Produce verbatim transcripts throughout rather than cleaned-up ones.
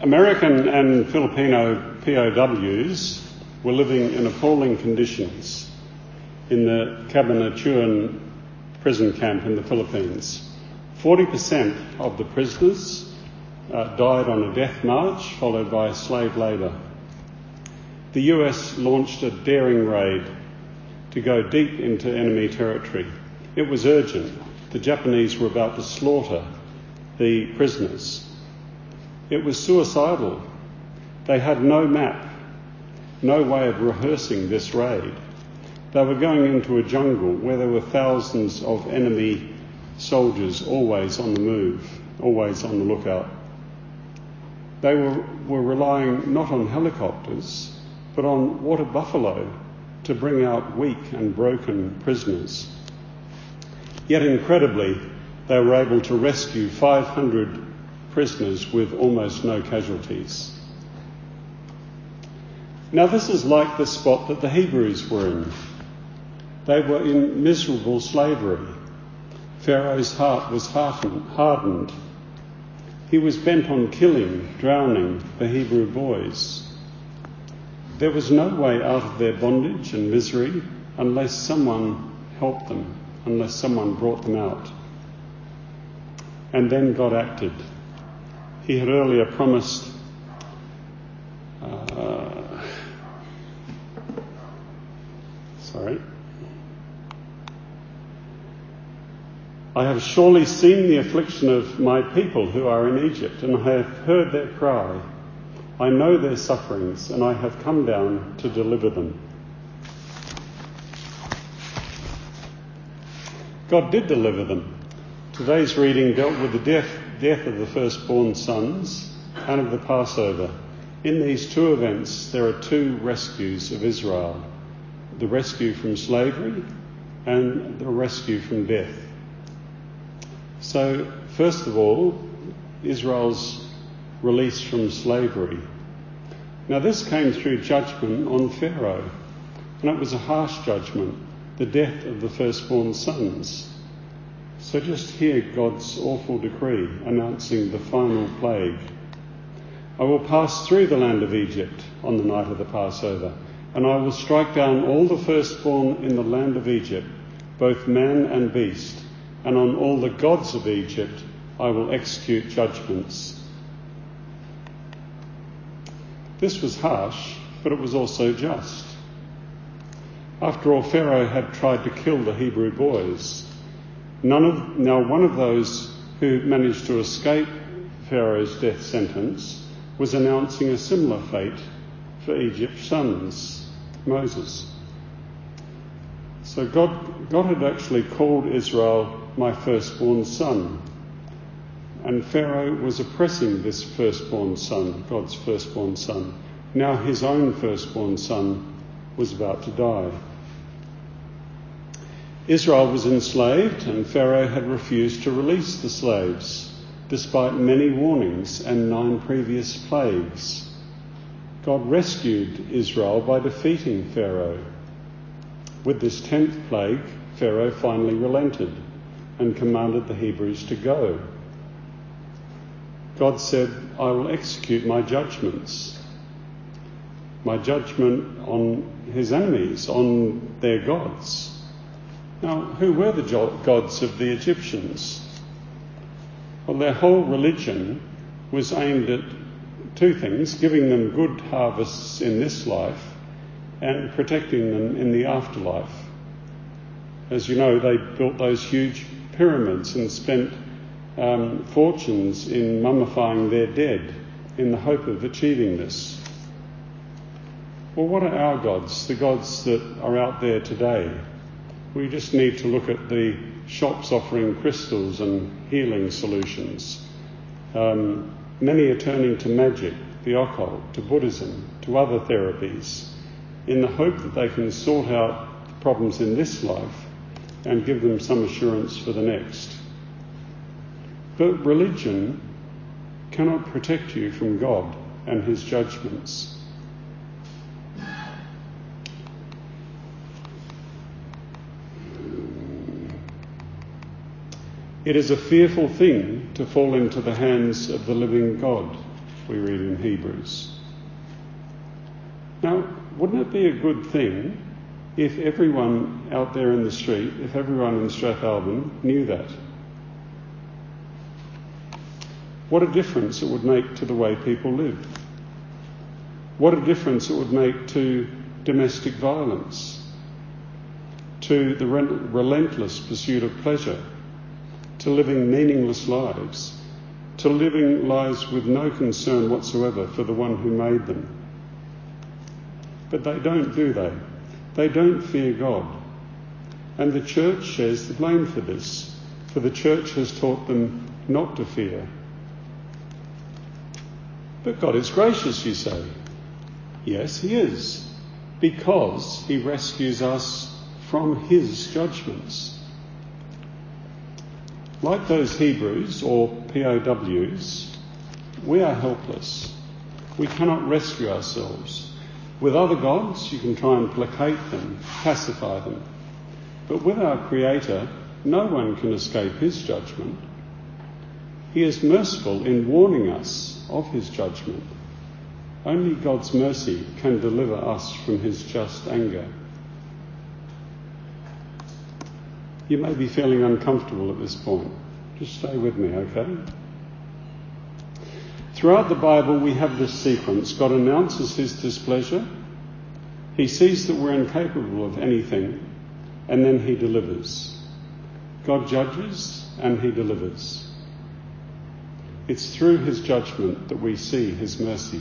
American and Filipino P O Ws were living in appalling conditions in the Cabanatuan prison camp in the Philippines. forty percent of the prisoners uh, died on a death march, followed by slave labour. The U S launched a daring raid to go deep into enemy territory. It was urgent. The Japanese were about to slaughter the prisoners. It was suicidal. They had no map, no way of rehearsing this raid. They were going into a jungle where there were thousands of enemy soldiers always on the move, always on the lookout. They were, were relying not on helicopters, but on water buffalo to bring out weak and broken prisoners. Yet incredibly, they were able to rescue five hundred prisoners with almost no casualties. Now this is like the spot that the Hebrews were in. They were in miserable slavery. Pharaoh's heart was hardened. He was bent on killing, drowning the Hebrew boys. There was no way out of their bondage and misery unless someone helped them, unless someone brought them out. And then God acted. He had earlier promised uh, sorry. I have surely seen the affliction of my people who are in Egypt, and I have heard their cry. I know their sufferings, and I have come down to deliver them. God did deliver them. Today's reading dealt with the death, death of the firstborn sons and of the Passover. In these two events, there are two rescues of Israel: the rescue from slavery and the rescue from death. So, first of all, Israel's release from slavery. Now, this came through judgment on Pharaoh, and it was a harsh judgment, the death of the firstborn sons. So just hear God's awful decree announcing the final plague. I will pass through the land of Egypt on the night of the Passover, and I will strike down all the firstborn in the land of Egypt, both man and beast, and on all the gods of Egypt I will execute judgments. This was harsh, but it was also just. After all, Pharaoh had tried to kill the Hebrew boys. None of, now, one of those who managed to escape Pharaoh's death sentence was announcing a similar fate for Egypt's sons, Moses. So God, God had actually called Israel my firstborn son, and Pharaoh was oppressing this firstborn son, God's firstborn son. Now his own firstborn son was about to die. Israel was enslaved, and Pharaoh had refused to release the slaves, despite many warnings and nine previous plagues. God rescued Israel by defeating Pharaoh. With this tenth plague, Pharaoh finally relented and commanded the Hebrews to go. God said, I will execute my judgments, my judgment on his enemies, on their gods. Now, who were the gods of the Egyptians? Well, their whole religion was aimed at two things: giving them good harvests in this life and protecting them in the afterlife. As you know, they built those huge pyramids and spent um, fortunes in mummifying their dead in the hope of achieving this. Well, what are our gods, the gods that are out there today? We just need to look at the shops offering crystals and healing solutions. Um, many are turning to magic, the occult, to Buddhism, to other therapies, in the hope that they can sort out the problems in this life and give them some assurance for the next. But religion cannot protect you from God and his judgments. It is a fearful thing to fall into the hands of the living God, we read in in Hebrews. Now, wouldn't it be a good thing if everyone out there in the street, if everyone in Strathalbyn knew that? What a difference it would make to the way people live. What a difference it would make to domestic violence, to the relentless pursuit of pleasure, to living meaningless lives, to living lives with no concern whatsoever for the one who made them. But they don't, do they? They don't fear God. And the church shares the blame for this, for the church has taught them not to fear. But God is gracious, you say. Yes, he is, because he rescues us from his judgments. Like those Hebrews, or P O Ws, we are helpless. We cannot rescue ourselves. With other gods, you can try and placate them, pacify them. But with our Creator, no one can escape his judgment. He is merciful in warning us of his judgment. Only God's mercy can deliver us from his just anger. You may be feeling uncomfortable at this point. Just stay with me, okay? Throughout the Bible, we have this sequence. God announces his displeasure. He sees that we're incapable of anything, and then he delivers. God judges, and he delivers. It's through his judgment that we see his mercy.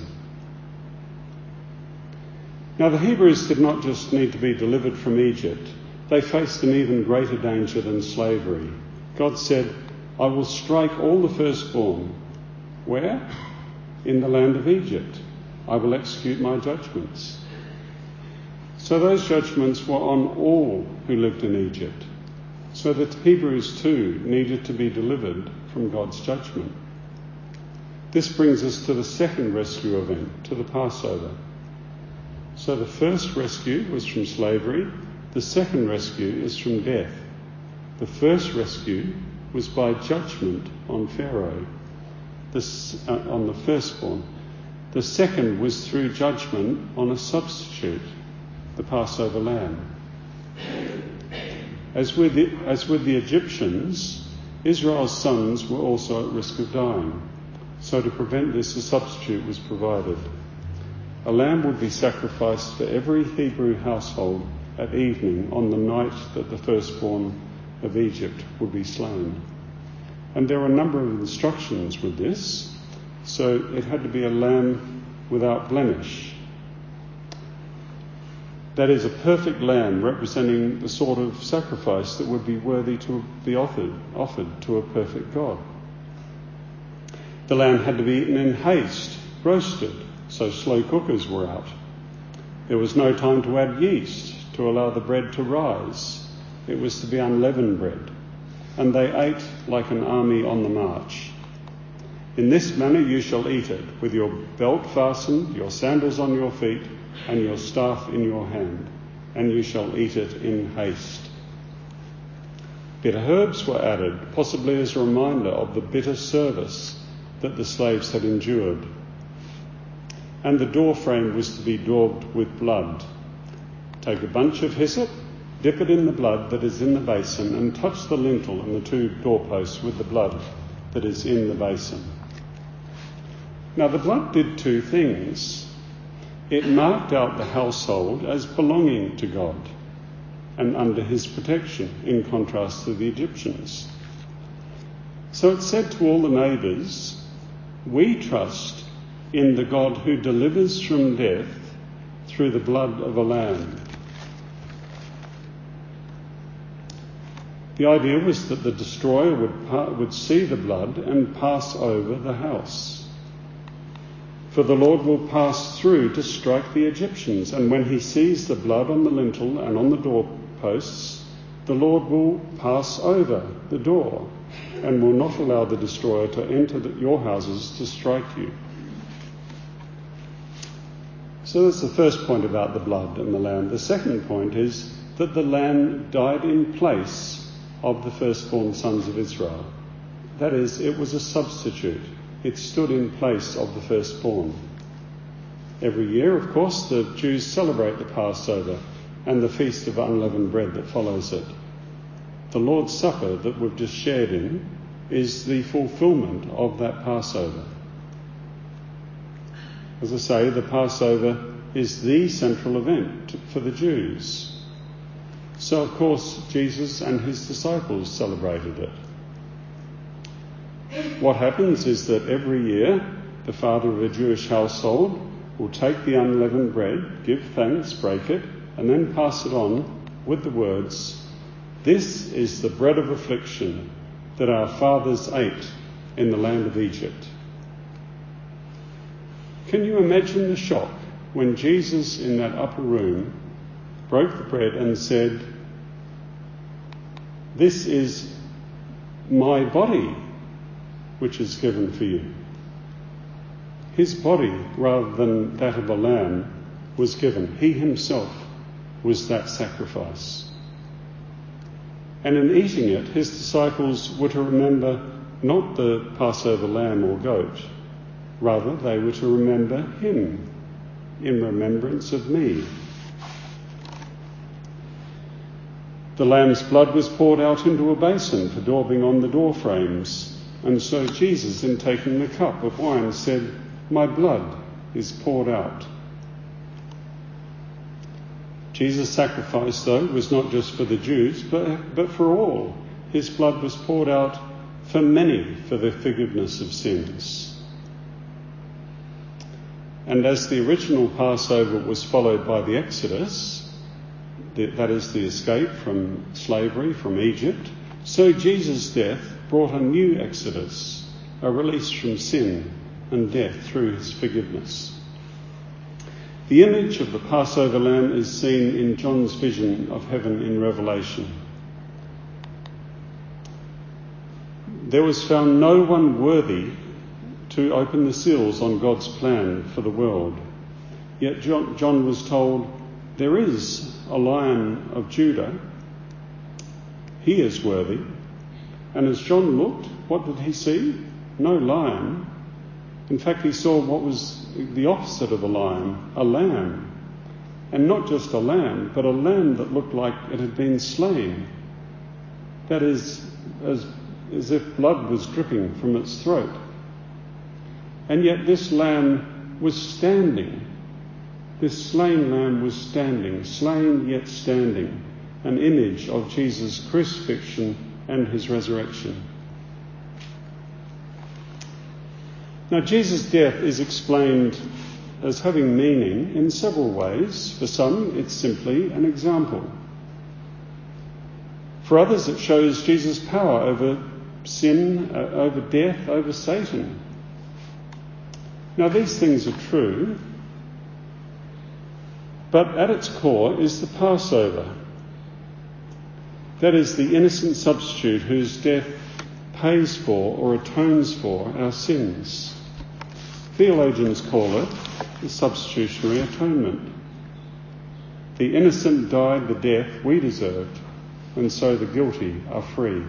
Now, the Hebrews did not just need to be delivered from Egypt. They faced an even greater danger than slavery. God said, I will strike all the firstborn. Where? In the land of Egypt. I will execute my judgments. So those judgments were on all who lived in Egypt. So that Hebrews too needed to be delivered from God's judgment. This brings us to the second rescue event, to the Passover. So the first rescue was from slavery. The second rescue is from death. The first rescue was by judgment on Pharaoh, this, uh, on the firstborn. The second was through judgment on a substitute, the Passover lamb. As with the, as with the Egyptians, Israel's sons were also at risk of dying. So to prevent this, a substitute was provided. A lamb would be sacrificed for every Hebrew household at evening on the night that the firstborn of Egypt would be slain. And there were a number of instructions with this, so it had to be a lamb without blemish. That is, a perfect lamb representing the sort of sacrifice that would be worthy to be offered, offered to a perfect God. The lamb had to be eaten in haste, roasted, so slow cookers were out. There was no time to add yeast to allow the bread to rise. It was to be unleavened bread. And they ate like an army on the march. In this manner you shall eat it, with your belt fastened, your sandals on your feet, and your staff in your hand, and you shall eat it in haste. Bitter herbs were added, possibly as a reminder of the bitter service that the slaves had endured. And the door frame was to be daubed with blood. Take a bunch of hyssop, dip it in the blood that is in the basin, and touch the lintel and the two doorposts with the blood that is in the basin. Now the blood did two things. It marked out the household as belonging to God and under his protection, in contrast to the Egyptians. So it said to all the neighbours, we trust in the God who delivers from death through the blood of a lamb. The idea was that the destroyer would, pa- would see the blood and pass over the house. For the Lord will pass through to strike the Egyptians, and when he sees the blood on the lintel and on the doorposts, the Lord will pass over the door and will not allow the destroyer to enter the, your houses to strike you. So that's the first point about the blood and the lamb. The second point is that the lamb died in place of the firstborn sons of Israel. That is, it was a substitute. It stood in place of the firstborn. Every year, of course, the Jews celebrate the Passover and the Feast of Unleavened Bread that follows it. The Lord's Supper that we've just shared in is the fulfilment of that Passover. As I say, the Passover is the central event for the Jews. So, of course, Jesus and his disciples celebrated it. What happens is that every year the father of a Jewish household will take the unleavened bread, give thanks, break it, and then pass it on with the words, "This is the bread of affliction that our fathers ate in the land of Egypt." Can you imagine the shock when Jesus in that upper room broke the bread and said, "This is my body, which is given for you." His body, rather than that of a lamb, was given. He himself was that sacrifice. And in eating it, his disciples were to remember not the Passover lamb or goat, rather they were to remember him in remembrance of me. The lamb's blood was poured out into a basin for daubing on the door frames, and so Jesus, in taking the cup of wine, said, "My blood is poured out." Jesus' sacrifice, though, was not just for the Jews, but, but for all. His blood was poured out for many for the forgiveness of sins. And as the original Passover was followed by the Exodus, that is the escape from slavery from Egypt, so Jesus' death brought a new Exodus, a release from sin and death through his forgiveness. The image of the Passover lamb is seen in John's vision of heaven in Revelation. There was found no one worthy to open the seals on God's plan for the world. Yet John, John was told, "There is a Lion of Judah. He is worthy." And as John looked, what did he see? No lion. In fact, he saw what was the opposite of a lion, a lamb. And not just a lamb, but a lamb that looked like it had been slain. That is, as, as if blood was dripping from its throat. And yet this lamb was standing. This slain lamb was standing, slain yet standing, an image of Jesus' crucifixion and his resurrection. Now, Jesus' death is explained as having meaning in several ways. For some, it's simply an example. For others, it shows Jesus' power over sin, uh, over death, over Satan. Now, these things are true, but at its core is the Passover. That is the innocent substitute whose death pays for or atones for our sins. Theologians call it the substitutionary atonement. The innocent died the death we deserved, and so the guilty are free.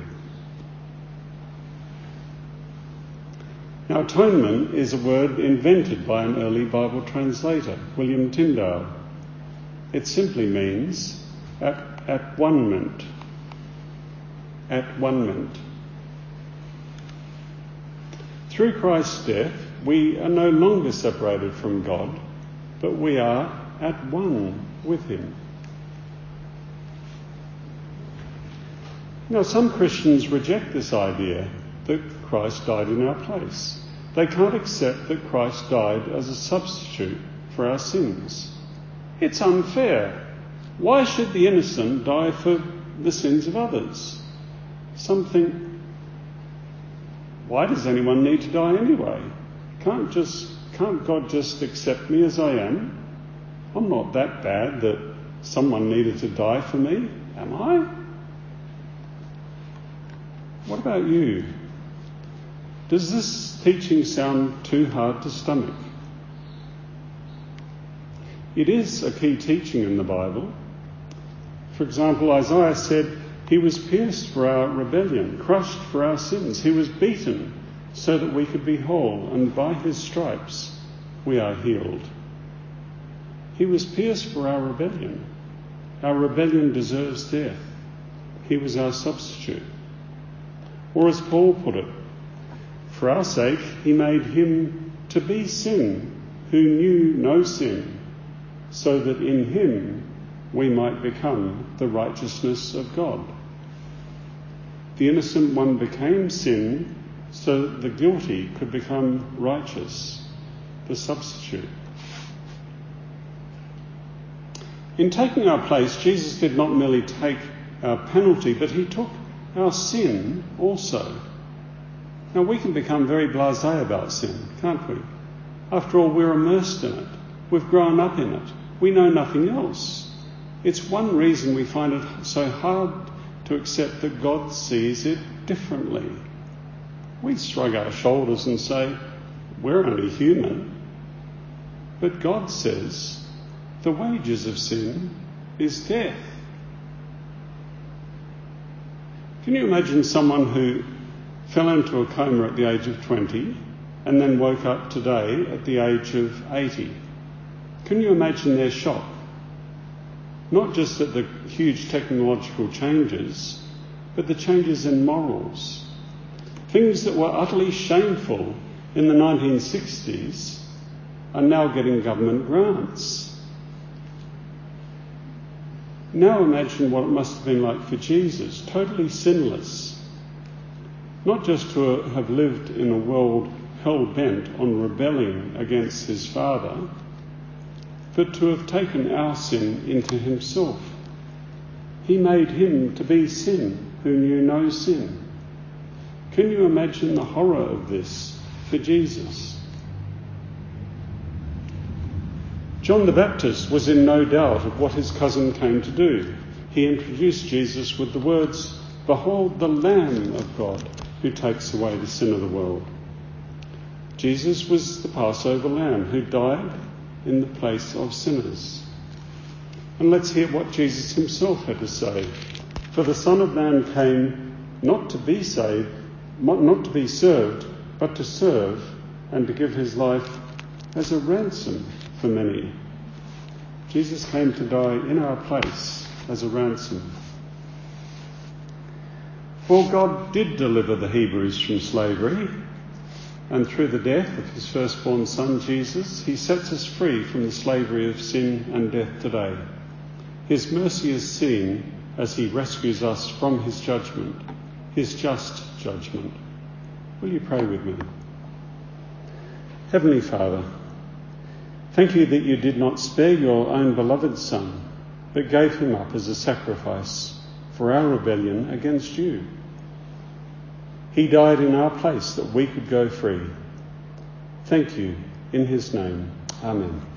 Now, atonement is a word invented by an early Bible translator, William Tyndale. It simply means at, at one-ment. At one-ment. Through Christ's death, we are no longer separated from God, but we are at one with him. Now, some Christians reject this idea that Christ died in our place. They can't accept that Christ died as a substitute for our sins. It's unfair. Why should the innocent die for the sins of others? Some think, why does anyone need to die anyway? Can't just can't God just accept me as I am? I'm not that bad that someone needed to die for me, am I? What about you? Does this teaching sound too hard to stomach? It is a key teaching in the Bible. For example, Isaiah said, "He was pierced for our rebellion, crushed for our sins. He was beaten so that we could be whole, and by his stripes we are healed." He was pierced for our rebellion. Our rebellion deserves death. He was our substitute. Or as Paul put it, for our sake he made him to be sin who knew no sin, so that in him we might become the righteousness of God. The innocent one became sin so that the guilty could become righteous, the substitute. In taking our place, Jesus did not merely take our penalty, but he took our sin also. Now, we can become very blasé about sin, can't we? After all, we're immersed in it. We've grown up in it. We know nothing else. It's one reason we find it so hard to accept that God sees it differently. We shrug our shoulders and say, we're only human. But God says, the wages of sin is death. Can you imagine someone who fell into a coma at the age of twenty and then woke up today at the age of eighty? Can you imagine their shock? Not just at the huge technological changes, but the changes in morals. Things that were utterly shameful in the nineteen sixties are now getting government grants. Now imagine what it must have been like for Jesus, totally sinless. Not just to have lived in a world hell-bent on rebelling against his Father, but to have taken our sin into himself. He made him to be sin who knew no sin. Can you imagine the horror of this for Jesus? John the Baptist was in no doubt of what his cousin came to do. He introduced Jesus with the words, "Behold the Lamb of God who takes away the sin of the world." Jesus was the Passover lamb who died in the place of sinners. And let's hear what Jesus himself had to say. For the Son of Man came not to be saved, not to be served, but to serve and to give his life as a ransom for many. Jesus came to die in our place as a ransom. Well, God did deliver the Hebrews from slavery, and through the death of his firstborn son, Jesus, he sets us free from the slavery of sin and death today. His mercy is seen as he rescues us from his judgment, his just judgment. Will you pray with me? Heavenly Father, thank you that you did not spare your own beloved Son, but gave him up as a sacrifice for our rebellion against you. He died in our place that we could go free. Thank you. In his name, amen.